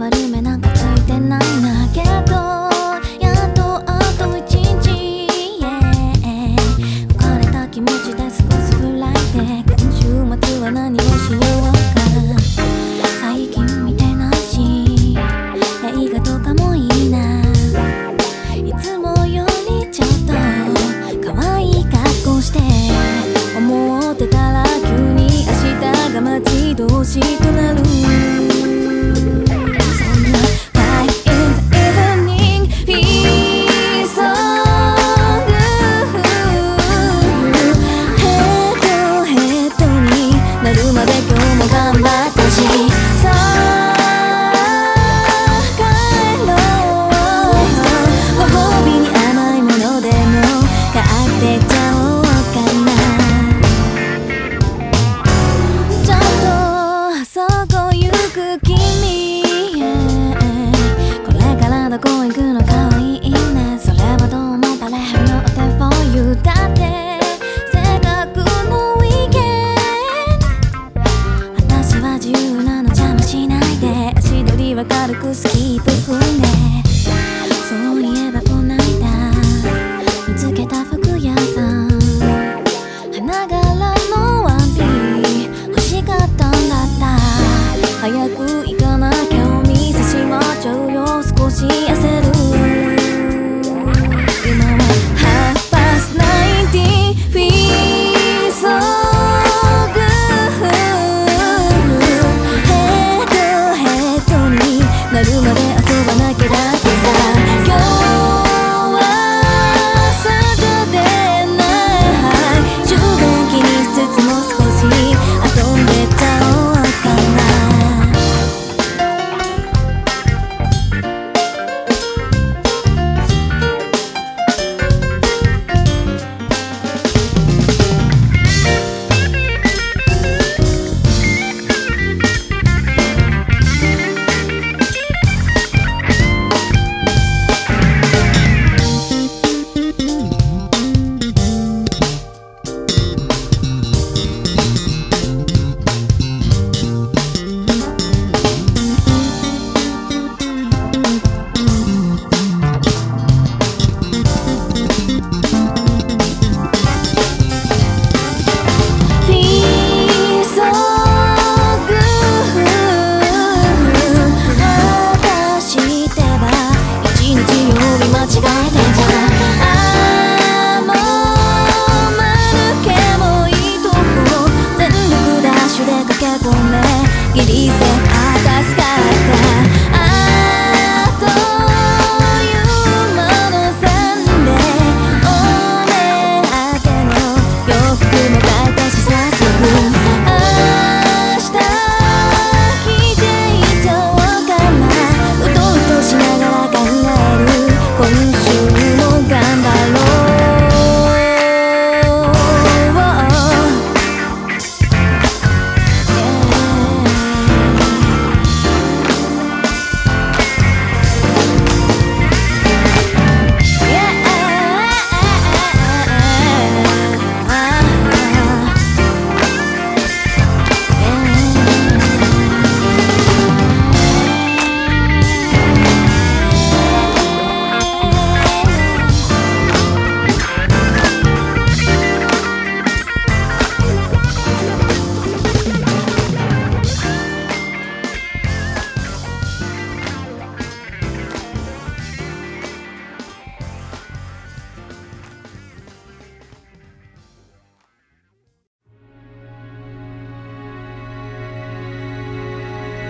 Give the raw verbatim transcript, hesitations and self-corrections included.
はルメなんかついてないんだけど、やっとあと一日、yeah、浮かれた気持ちで過ごすフライデー。今週末は何をしようか、最近見てないし映画とかもいいな。いつもよりちょっと可愛い格好して思ってたら急に明日が待ち遠しくなる。どこ行くのかわいいね。それはどうもバレるのって for you だって。せっかくのウィーケンド、私は自由なの邪魔しないで。足取りは軽くスキープ踏んで。そういえばこないだ見つけた服屋さん、花柄のワンピ欲しかったんだった。早く行かなきゃお店閉まっちゃうよ。少し